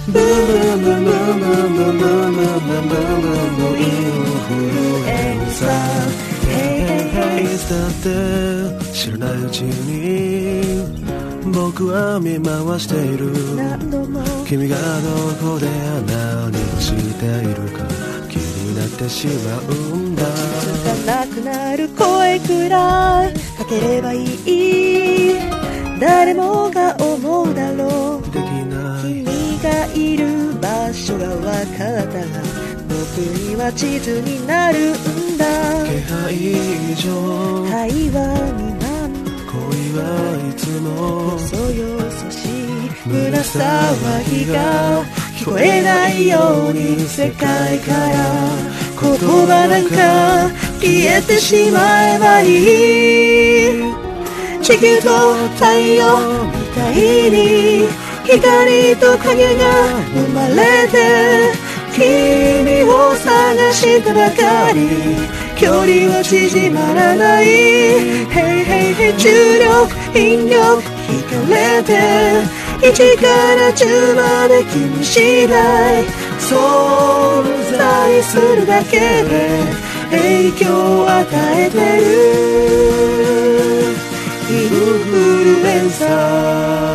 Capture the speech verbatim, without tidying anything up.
ブンブンブンブンブンブンブンブンブンブンブンインフルエンサーいつだって知らないうちに僕は見回している君がどこで何をしているか気になってしまうんだつかなくなる声くらいかければいい誰もが思うだろうできない君がいる場所が分かったら僕には地図になるんだ気配以上会話未満恋はいつもよそよそしい胸騒ぎが聞こえないように世界から言葉なんか消えてしまえばいい地球と太陽みたいに光と影が生まれて君を探したばかり距離は縮まらない Hey hey hey 重力引力引かれていちからじゅうまで君次第存在するだけで影響を与えてるインフルエンサー